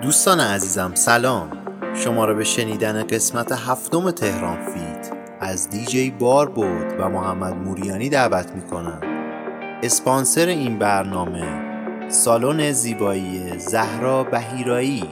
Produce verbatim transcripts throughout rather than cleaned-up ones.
دوستان عزیزم سلام، شما را به شنیدن قسمت هفتم تهران فیت از دیجی باربود و محمد موریانی دعوت می کنم. اسپانسر این برنامه سالن زیبایی زهرا بهیرایی.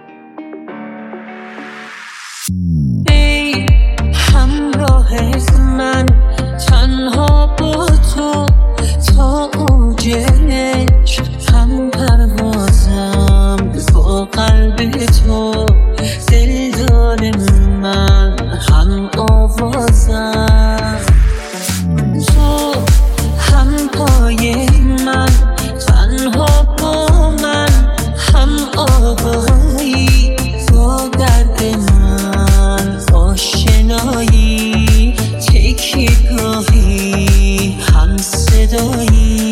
ای همراه من تنها با تو تا اوج عشق، هم پروازم با قلب تو، دلدار من هم آوازم. تو هم پای من تنها با من، هم آوایی با درد من، آشنایی تکیه‌گاهی هم صدایی.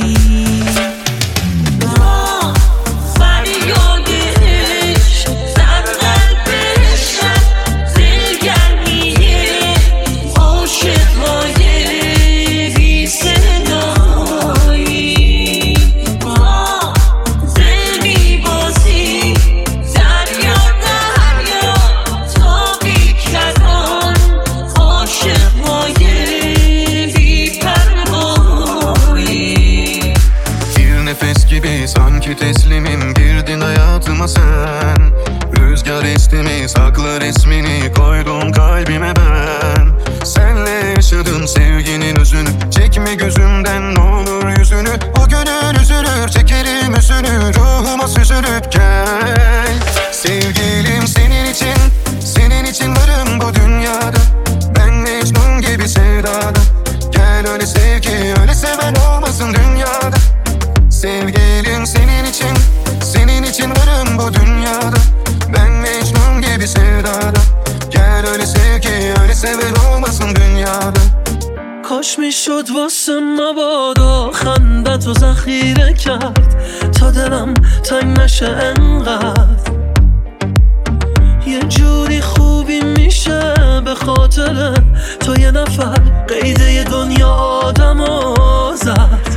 Sanki teslimim girdin hayatıma sen. Rüzgar esti sakla resmini koydum kalbime ben. Senle yaşadım sevginin özünü, çekme gözümden ne olur yüzünü. O gönül üzülür, çekerim üzünü, ruhuma süzülüp gel. Sevgilim senin için, senin için varım bu dünyada. Ben Mecnun gibi sevdada. Gel öyle sevgi, öyle seven olmasın dünyada. Sevgilim senin için, senin için varım bu dünyada. Ben Mecnun gibi sevdada. Gel öyle sevgi, öyle seven olmasın dünyada. کاش میشد واسه مبادا خندت و ذخیره کرد تا دلم تنگ نشه انقدر. یه جوری خوبی میشه به خاطر تو یه نفر قیده دنیا آدمو زد.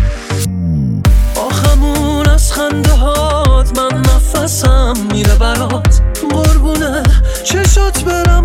آخمون از خنده هات من نفسم میره برات، قربونه چشات برم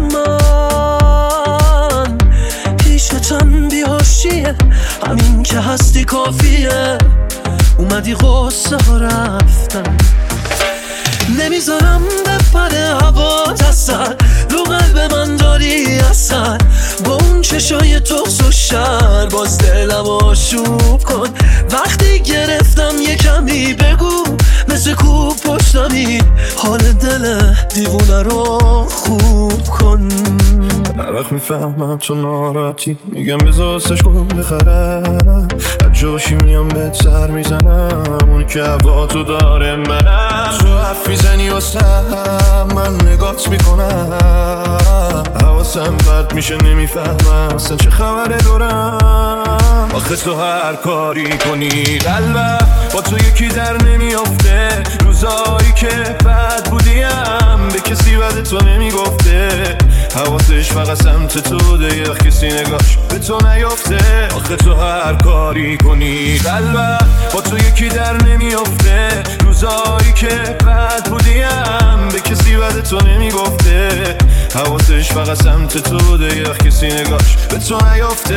من. پیشتم بیاشیه، همین که هستی کافیه. اومدی غصه ها رفتن، نمیذارم بپره هوا اثر، رو قلب من داری اثر. با اون چشای تخس و شر باز دلم آشوب کن. وقتی گرفتم یه کمی بگو، مثل کوب پشتمی حال دل دیوونه رو خوب کن. هر وقت میفهمم تو ناراحتی میگم بذار سش کن بخرم. هر جاشی میام بهت سر میزنم، اون که هوا تو داره منم. تو حرف میزنی واسم، من نگات میکنم. حواسم پرت میشه نمیفهمم اصلا چه خبره دارم. آخه تو هر کاری کنی قلبم با تو یکی در نمیافته. روزایی که بد بودیم به کسی بد تو نمیگفته. حواسش فقط سمت تو ده، یه وقت کسی نگاش به تو نیافته. آخه تو هر کاری کنی قلبم با تو یکی در نمیافته. روزایی که بد بودیم به کسی بد تو نمیگفته. حواسش فقط سمت تو ده، یه وقت کسی نگاش به تو نیافته.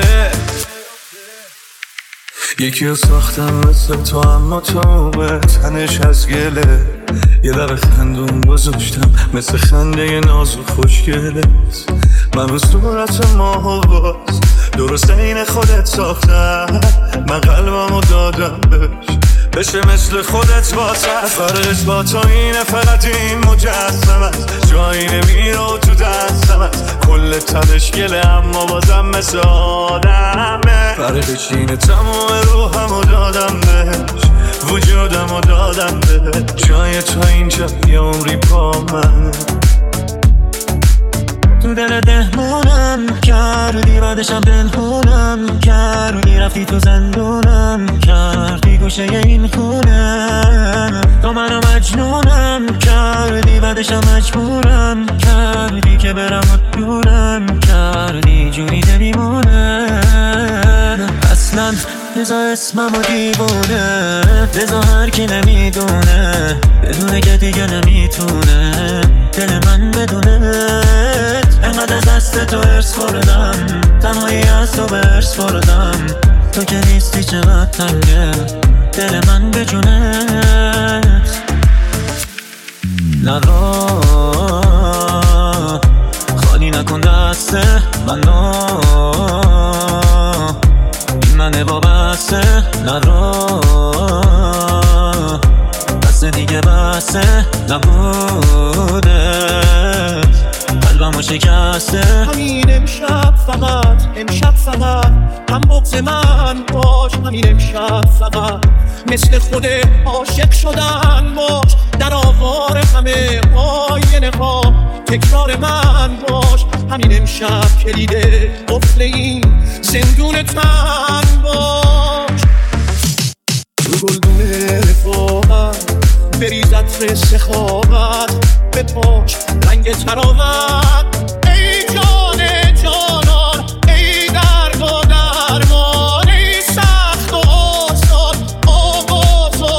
یکی رو ساختم مثل تو اما تو به تنش از گله. یه لب خندون گذاشتم مثل خنده ناز و خوشگلت. من به صورت ماه و باز درست این خودت ساختم. من قلبمو دادم بهش بشه مثل خودت واسه. فرقش با تو اینه فقط این مجسم است، جایی نمیره و تو دستم است. کل تنش گله اما بازم مثل آدمه. فرقش اینه تمام روحمو دادم بهش، وجودمو دادم بهش. جای تو اینجا یه عمری با من. تو دل دهمونم کردی، بعدشم پنهونم کردی. رفتی تو زندونم کردی، گوشه این خونم. تو منو مجنونم کردی، بعدشم مجبورم کردی که برم و دورم کردی. جوری دلیمونه اصلا بزا اسممو دیوونه، بزا هر کی نمیدونه بدونه که دیگه نمیتونه دل من بدونت. انقدر از دست تو ارس خوردم، تنهایی از تو به ارس خوردم، تو که نیستی چقدر تنگه دل من به جونت. نرا خالی نکن دست منو، این منه وابسته. نرا دست دیگه بسته نبودت، قلبمو شکسته. همین امشب فقط، امشب فقط هم بغض من باش. همین امشب فقط مثل خود عاشق شدن باش. در آوار همه آینه ها تکرار من باش. همین امشب کلیده قفل این زندون تن باش. رو گلدون رفاقت بریز عطر سخاوت، بپاش رنگ تراوت. ای جان جانان، ای درد و درمان، ای سخت و آسان، آغاز و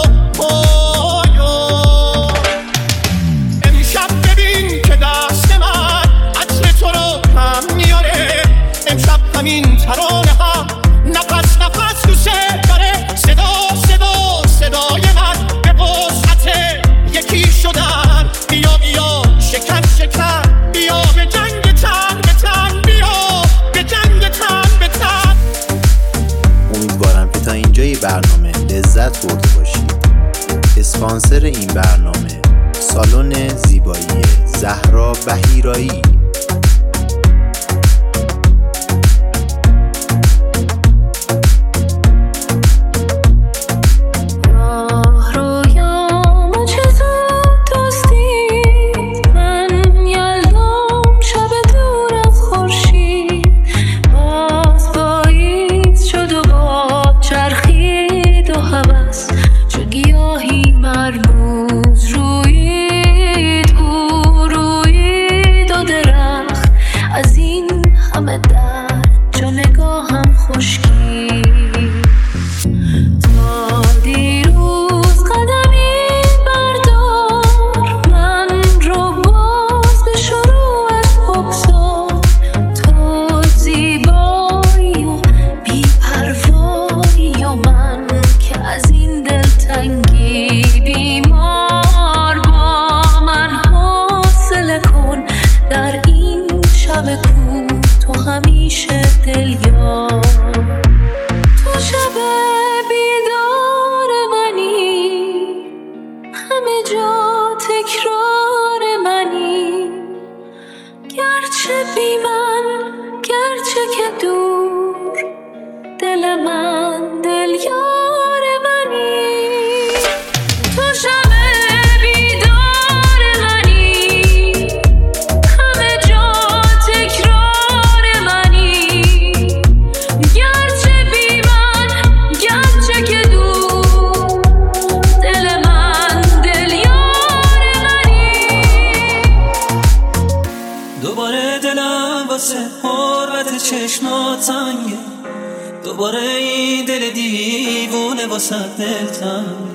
پایان. امشب ببین که دست من عطر تو رو هم میاره. امشب همین ترانه هم نفس نفس دوست داره. صدا صدا صدای من به وسعت یکی شدن. بیا بیا شکن شکن، بیا به جنگ تن به تن، بیا به جنگ تن به تن. امیدوارم که تا اینجای برنامه لذت برده باشید. اسپانسر این برنامه سالن زیبایی زهرا بهیرایی. دوباره این دل دیوونه واسه دل تنگ.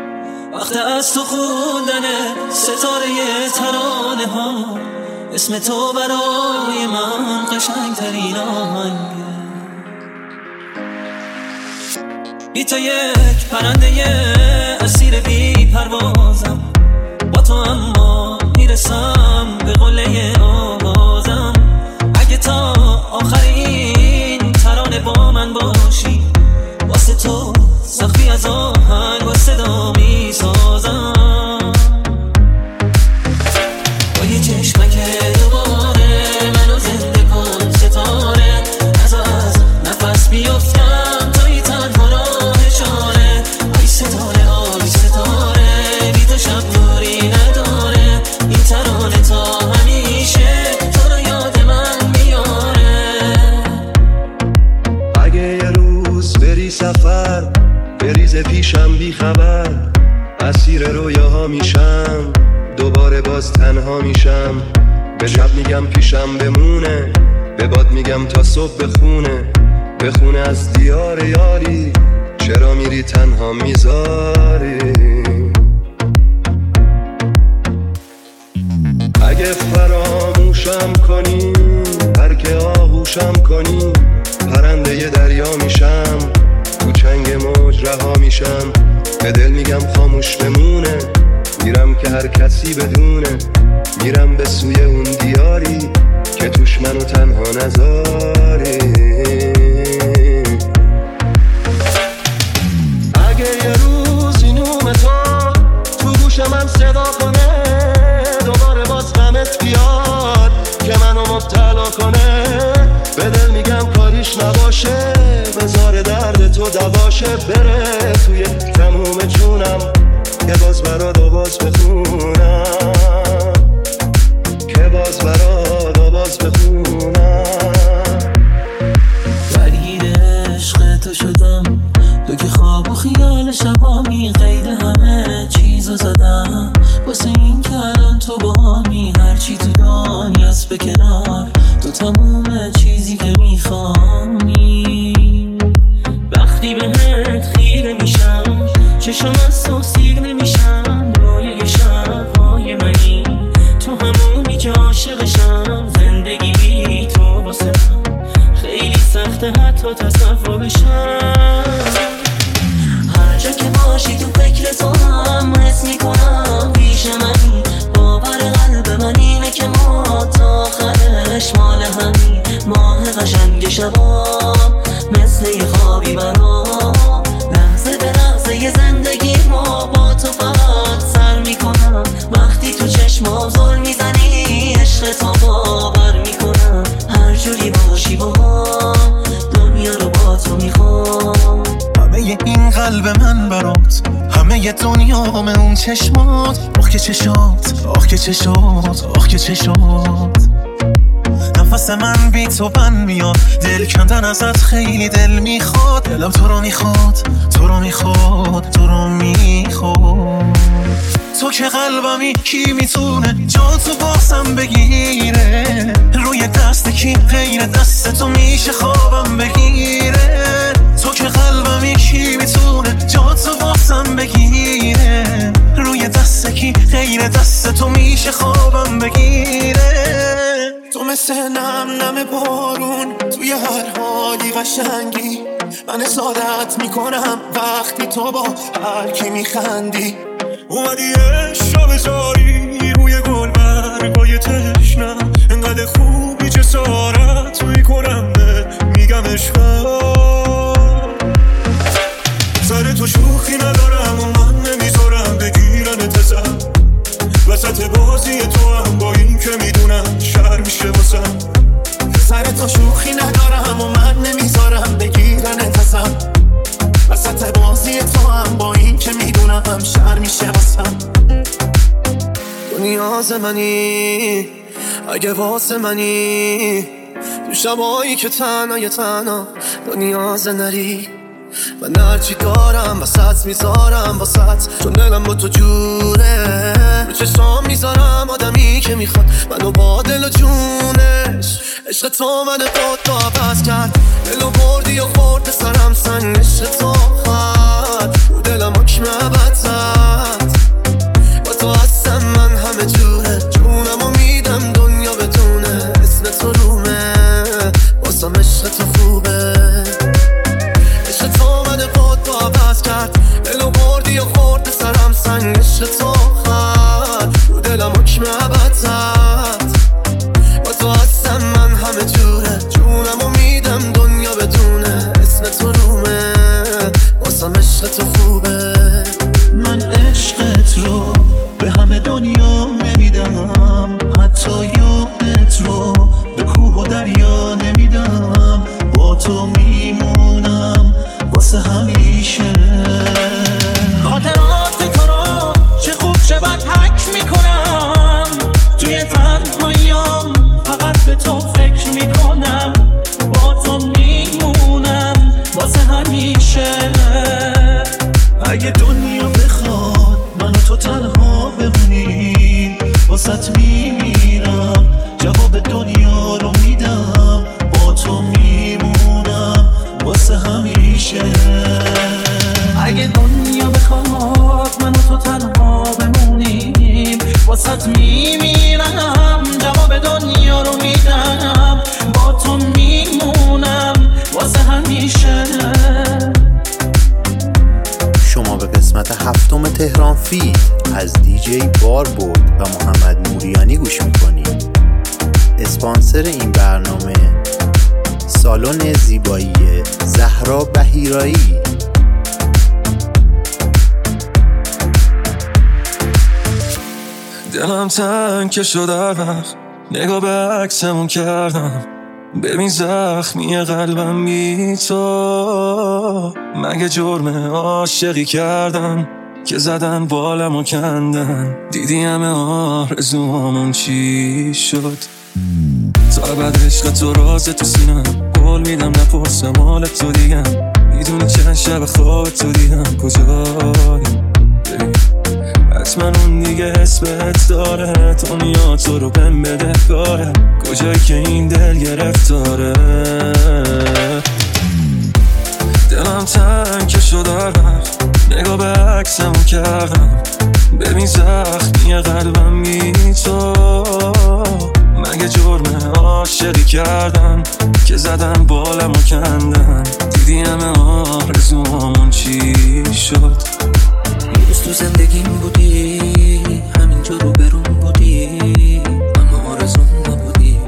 وقت از تو خوندنه ستاره ترانه ها، اسم تو برای من قشنگ ترین آهنگه. بی تو یک پرنده اسیر بی پروازم، با تو اما میرسم به قله آوازم. اگه تا آخرین ترانه با من باشی، واسه تو سخفی از آهنگ با صدا میسازم. با یه چشمک دوباره منو زنده کن ستاره، نزا از نفس بیفتم توی تنها راه چاره. آی ستاره آی ستاره، بی تو شب نوری نداره. این ترانه تا همیشه تو رو یاد من میاره. اگه یه روز بری سفر بریز پیشم بی خبر، اسیر رویاها میشم دوباره باز تنها میشم. به شب میگم پیشم بمونه، به باد میگم تا صبح بخونه. بخونه از دیار یاری چرا میری تنها میذاری؟ اگه فراموشم کنی برگ آهوشم کنی پرنده ی دریا میشم تو چنگ موج رها میشم به دل میگم خاموش بمونه میرم که هر کسی بدونه میرم به سوی اون دیاری که توش منو تنها نذاری اگه یه روز این نوم تو تو گوشم هم صدا کنه دوباره باز غمت بیاد که منو مبتلا کنه به دل میگم کاریش نباشه بذار درد تو دواشه بره توی تموم جونم که باز برات آواز بخونم که باز برات آواز بخونم درگیر عشق تو شدم تو که خواب و خیال شبامی قید همه چیزو زدم واسه این که الان تو باهامی هرچی تو دنیاست به کنار تو تموم چیزی که میخوانی وقتی بهت خیره میشم چشم از تو سیر نمیشم روی شبهای منی تو همونی که عاشقشم زندگی بی تو واسه من خیلی سخته حتی تصور بشم هر جا که باشی تو فکر تو هم حس میکنم پیش منی باور قلب من اینه که ما تا آخرش مال همی ماه قشنگ شبام مثل یه خوابی برام لحظه به لحظه یه زندگی ما با تو فقط سر میکنم وقتی تو چشمام زل میزنی عشق تو باور میکنم هر جوری باشی با هم دنیا رو با تو میخوام همه این قلب من برات همه ی دنیا همه اون چشمات آخ که چشات آخ که چشات آخ که چشات نفس من بی تو بند میاد دل کندن ازت خیلی دل میخواد دلم تو رو میخواد تو رو میخواد تو رو میخواد تو که قلبمی کی میتونه جا تو بازم بگیره روی دست کی غیر دست تو میشه خوابم بگیره تو که قلبمی کی میتونه جا تو بازم بگیره روی دست کی غیر دست تو میشه خوابم بگیره تو مثل نم نم بارون توی هر حالی قشنگی من اصادت میکنم وقتی تو با هر کی میخندی اومدی عشقا بذاری روی گل برگای تشنم انقدر خوبی جسارت توی کنم میگم عشقا سر تو شوخی ندارم و من نمیذارم بگیرن تزم وسط بازی تو هم با این که میدونم شر میشه واسم سر تو شوخی ندارم و من نمیذارم بگیرن تزم وسط بازی تو هم با این که میدونم شر میشه واسم تو نیاز منی اگه واسه منی تو شبایی که تنها تنها تو نیاز نری من هرچی دارم وسط میذارم وسط چون دلم با تو جوره رو چشام میذارم آدمی که میخواد منو با دل و جونش عشق تو من خود تو عوض کرد دلو بردی و خورد سرم سنگ عشق تو خواهد رو دلم حکم عبد زد با تو هستم من همه جوره جونم و میدم دنیا بدونه اسم تو رومه واسم عشق تو خوبه عشق تو من خود تو عوض کرد دلو بردی و خورد سرم سنگ عشق تو خواهد رو دلم حکم عبد زد با تو هستم من همه جوره جونم و میدم دنیا بدونه اسم تو رومه واسم عشق تو خوبه من عشقت رو به همه دنیا نمیدم حتی یادت رو به کوه و دریا نمیدم با تو میمونم واسه همیشه خاطرات تو رو چه خوب چه بد حک میکنم توی تنهاییام فقط به تو فکر میکنم با تو میمونم واسه همیشه اگه دنیا بخواد منو تو تنها بمونی واسط میمیرم جواب دنیا رو میدم با تو میمونم واسه همیشه میخواد من و تو تنها بمونیم، واسط میمیرم، جواب دنیا رو میدم، با تو میمونم واسه همیشه. شما به قسمت هفتم تهران فیت از دیجی باربود و محمد موریانی گوش میکنید. اسپانسر این برنامه سالن زیبایی زهرا بهیرایی. دلم تنگ که شد هر وقت نگاه به عکسمون کردم، ببین زخمی قلبم بی تو. مگه جرم عاشقی کردم که زدن بالم و کندن، دیدی همه آرزوامون چی شد. تا ابد عشق تو رازه تو سینم، قول میدم نپرسم حال تو دیگم، میدونی چند شب خواب تو دیدم کجایی. حتما اون دیگه اسمت داره، دنیا تو رو بهم بده کاره، کجایی که این دل گرفتاره. دلم تنگ که شد هر وقت نگاه به عکسمون کردم، ببین زخمی قلبم بی تو. مگه جرم عاشقی کردم که زدن بالم و کندن، دیدی همه آرزوامون چی شد. یه روز تو زندگیم بودی، همینجا رو برون بودی، اما آرزوم نبودی.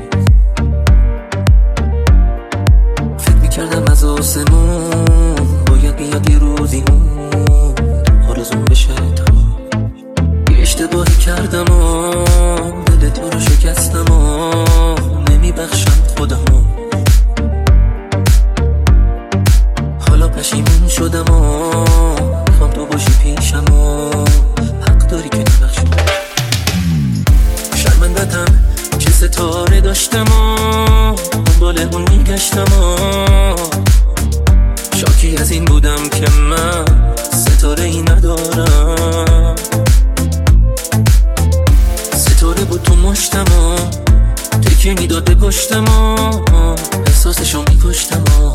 فکر میکردم از آسمون باید بیاد یه روزیمون آرزوم بشه تمام. یه اشتباهی کردم و دل تو رو شکستم و نمیبخشم خودمو. حالا پشیمون شدم و میخوام تو باشی پیشم و حق داری که نبخشی. شرمندتم چه ستاره داشتم و دنبال اون میگشتم و شاکی از این بودم که من ستاره ای ندارم. ستاره بود تو مشتم و تکیه میداد به پشتم و احساسشو میکشتم و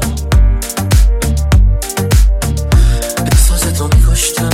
احساستو میکشتم.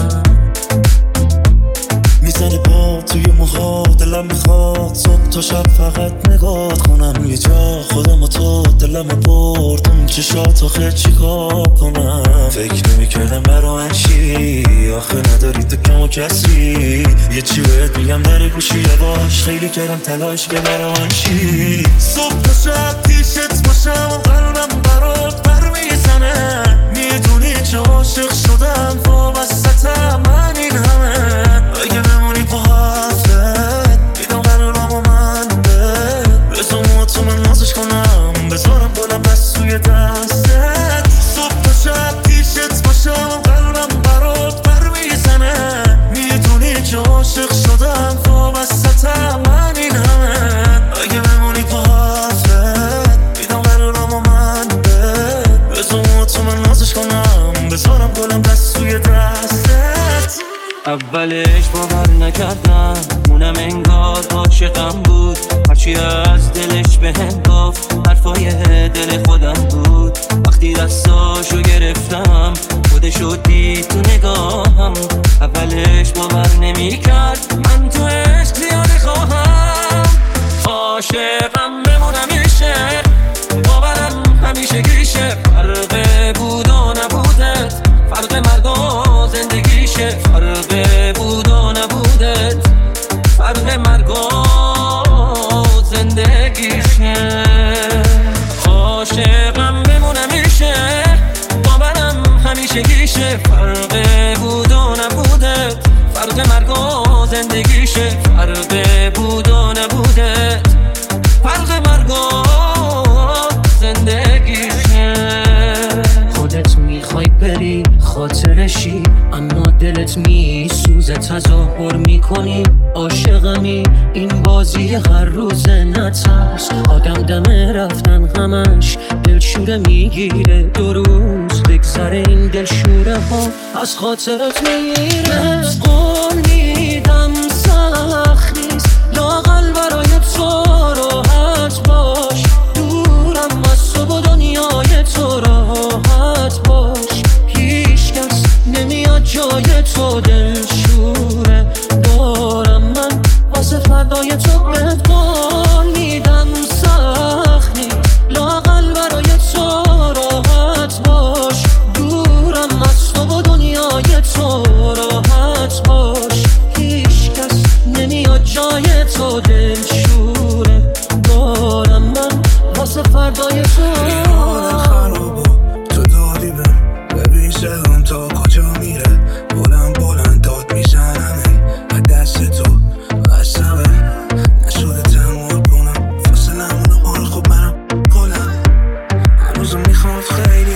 میزنی پا توی موهات، دلم میخواد صبح تا شب فقط نگاه کنم یه جا. خودم و تو دلم برد اون چشات آخه چی کار کنم. فکر نمیکردم برای چی آخه نداری تو کم و کسی. یه چی بهت میگم در گوشی یواش، خیلی کردم تلاش که برای چی. صبح تا شب پیشت باشم و قلبم برات بر میزنه. میدونی چه عاشق شدم وابستم من این همه. اگه بمونی با حرفت بیدم قرارم و من به بزا موتو من نازش کنم، بذارم بالم بس توی دستت. صبح تا شب پیشت باشم و قلبم برات بر میزنه. میدونی چه عاشق شدم وابستم من این همه. اگه بمونی با حرفت بیدم قرارم و من به بزا موتو من نازش کنم، بذارم بالم بس توی دستت. اولش باور نکردم اونم انگار عاشقم بود، هرچی از دلش بهم گفت حرفای دل خودم بود. وقتی دستاشو گرفتم خودشو دید تو نگاهم، اولش باور نمیکرد من تو عشق زیاده خواهم. عاشقم بمونم میشه، باورم همیشه گیشه. فرق بود و نبودت، فرق مرگ و زندگیشه. فرق بود و نبودت، فرق مرگ و زندگیشه. عاشقم بمونم میشه، باورم همیشه گیشه. فرق بود و نبودت، فرق مرگ و زندگیشه. فرق بود و نبودت، فرق مرگ و زندگیشه. خودت میخوای بری خاطرشی، اما دلت میسوزه تظاهر میکنی عاشقمی. این بازی هر روز نترس، آدم دمه رفتن همش دلشوره میگیره. دو روز بگذره این دلشوره ها از خاطرت میره. قول میدم سخت نیست لااقل برای تو راحت باش. دورم از تو و دنیای تو راحت باش. هیچ کس نمیاد جای فردای تو بهت قول میدم سخت نیست لااقل برای تو راحت باش دورم از تو و دنیای تو راحت باش هیچ کس نمیاد جای تو دلشوره دارم من واسه فردای تو حال خرابو تو دادی بهم ببین صدام تا کجا میره بلند بلند داد میزنم از دست تو بستمه نشده تحمل کنم فاصله همونه حال خوب منم کلم هنوزم میخواد خیلی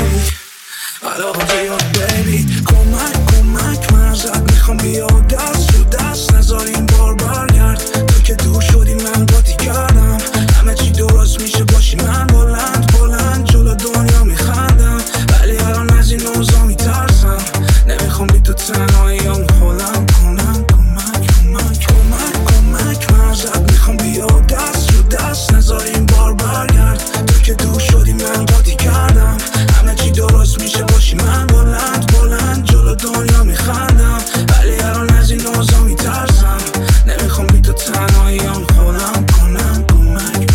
علاقم زیاد بیبی کمک کمک من ازت میخوام بیا دست رو دست نذار این بار برگرد تو که دور شدی من قاطی کردم همه چی درست میشه باشی من بلند بلند جلو دنیا میخندم ولی الان از این اوضاع میترسم نمیخوام بی تو تنهاییام خودم کنم کمک کمک کمک کمک من ازت میخوام بیا دست رو دست نذار این بار برگرد تو که دور شدی من قاطی کردم همه چی درست میشه باشی من بلند بلند جلو دنیا میخندم ولی الان از این اوضاع میترسم نمیخوام بی تو تنهاییام خودم کنم کمک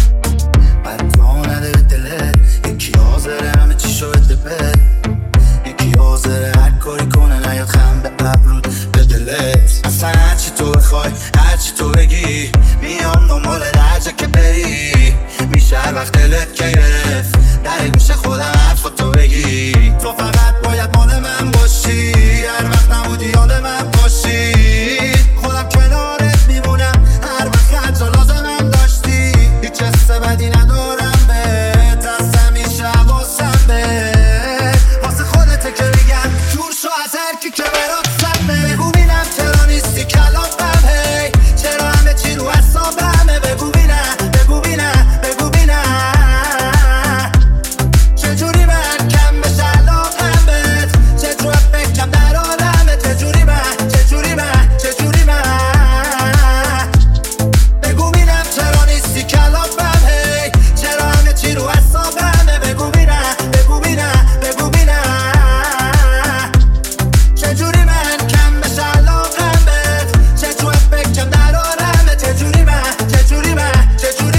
بد ما نده به دلت یکی حاضره همه چی شو بده بد یکی حاضره هر کاری کنه نیاد خم به ابرود به دلت اصلا هرچی تو بخوای هرچی تو بگی میام دنبال درجه که بری میشه هر وقت دلت که گرفت در گوشه خودم حرفا تو بگی تو فقط باید مال من باشی هر وقت نبودی یاد من باشی خودم کنارت میمونم هر وقت هر لازمم داشتی هیچ حس بدی ندارم بهت از همیشه حواسم بهت واسه خودته که میگم دور شو از هر کی که برات سمه بگو بینم چرا نیستی کلافم هی چرا همه چی رو حسابمه بگو بینم بگو بینم بگو بینم چجوری من کم بشه علاقم بهت چجوری فکرم در آدمه چجوری من چجوری من چجوری من بگو بینم چرا نیستی کلافم هی چرا همه چی رو حسابمه بگو بینم بگو بینم بگو بینم چجوری من کم بشه علاقم بهت چجوری فکرم در آدمه چجوری من چجوری من چجوری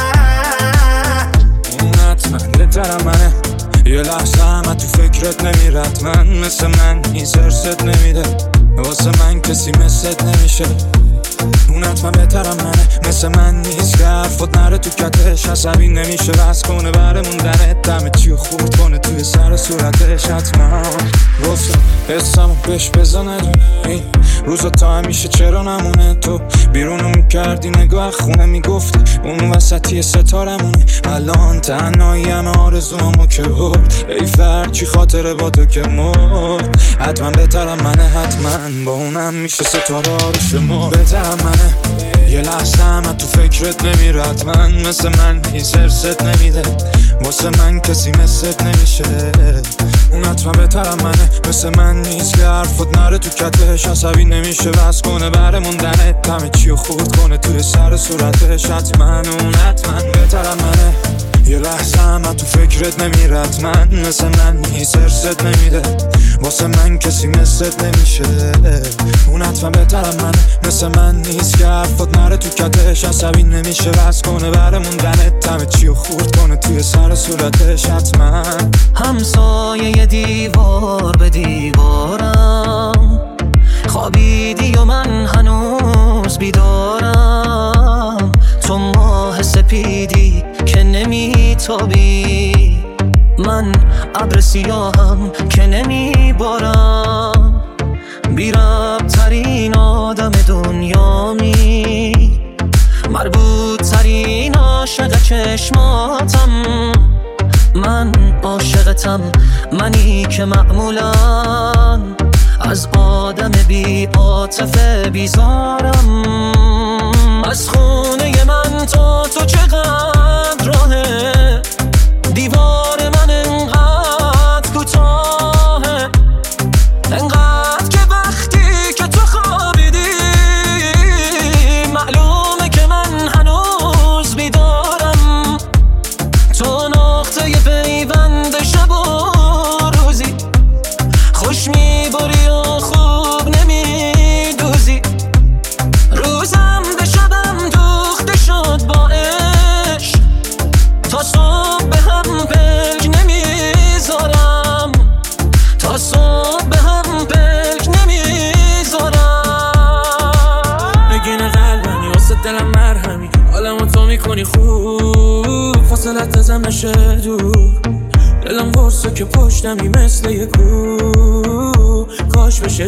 من اون حتما بهترم منه یه لحظه همه تو فکرت نمیرد من مثل من این سرست نمیده واسه من کسی مثلت نمیشه اون حتما بهترم منه مثل من نیست که حرفات نره تو کتش عصبی نمیشه بس کنه بره موندنت دمه چیو خورد کنه توی سر صورتش حتما گفتم حسمو بهش بزنه این روزا تا همیشه چرا نمونه تو بیرونو میکردی نگاه خونه میگفتی اون وسطی ستارمونه الان تنهایی همه آرزوامو که برد ای فرد چی خاطره با تو که مرد حتما بهترم منه حتما با اونم میشه ستاره رو شما بهترم منه یه لحظه همه تو فکرت نمیرد من مثل من این سرست نمیده واسه من کسی مثلت نمیشه اون حتما بهترم منه مثل من نیست که حرفات نره تو کتش عصبی نمیشه بس کنه بره موندنت همه چیو خورد کنه توی سر صورتش حتما اون حتما بهترم منه یه لحظه همه تو فکرت نمیرد من مثل من نیست سرست نمیده واسه من کسی مثلت نمیشه اون حتما بهترم منه مثل من نیست که حرفات نره تو کتش عصبی نمیشه بس کنه بره موندنت همه چیو خورد کنه توی سر صورتش حتما همسایه دیوار به دیوارم خوابیدی و من هنوز بیدارم تو ماه سپیدی که نمیتابی من ابر سیاهم که نمیبارم بی ربط ترین آدم دنیامی مربوط ترین عاشق چشماتم من عاشقتم منی که معمولا از آدم بی عاطفه بیزارم از خونه من تا تو چقدر راهه دیوار من انقدر کوتاهه انقدر که وقتی که تو خوابیدی معلومه که من هنوز بیدارم تو نقطه پیوند شب و روزی خوش میبری و خوب نمیدوزی روزم واسه دلم مرهمی، حالمو تو میکنی خوب، فاصلت ازم نشه دور، دلم ورسه که پشتمی مثل یه کو، کاش بشه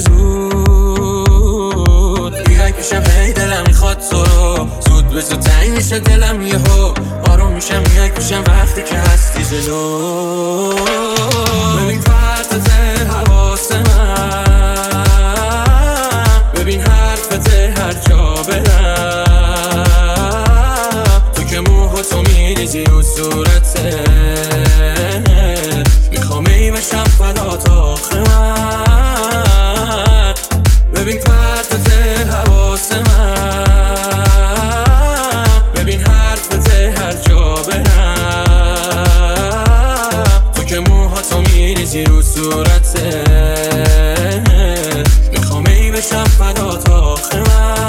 زود بیای پیشم، هی دلم میخواد تو رو، زود به زود تنگ میشه دلم یهو، آروم میشم میای پیشم وقتی که هستی جلو. ببین پرتت حواس من، ببین حرفت هر جا برم، تو که موها تو میریزی رو صورته، میخوام ای بشم فدا تا آخر من. ببین پرتت حواس من، ببین حرفت هر جا برم، تو که موها تو میریزی رو صورته، میخوام ای بشم فدا تا آخر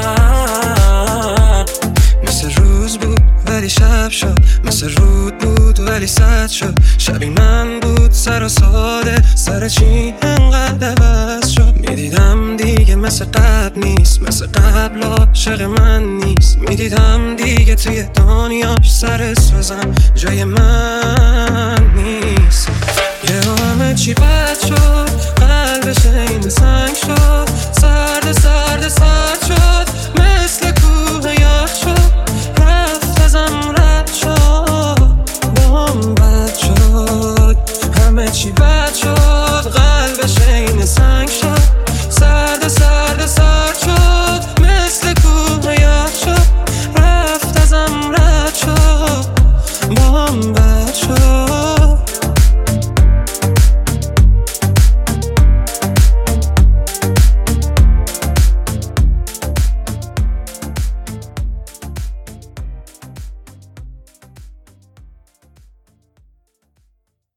من. مثل روز بود ولی شب شد، مثل رود بود ولی سد شد، شبی من بود سر و ساده، سر چی انقدر عوض شد. میدیدم دیگه مثل قبل نیست، مثل قبل عاشق من نیست، میدیدم دیگه توی دنیاش سر سوزم جای من نیست. یه همه چی بد شد، قلبش این سنگ شد،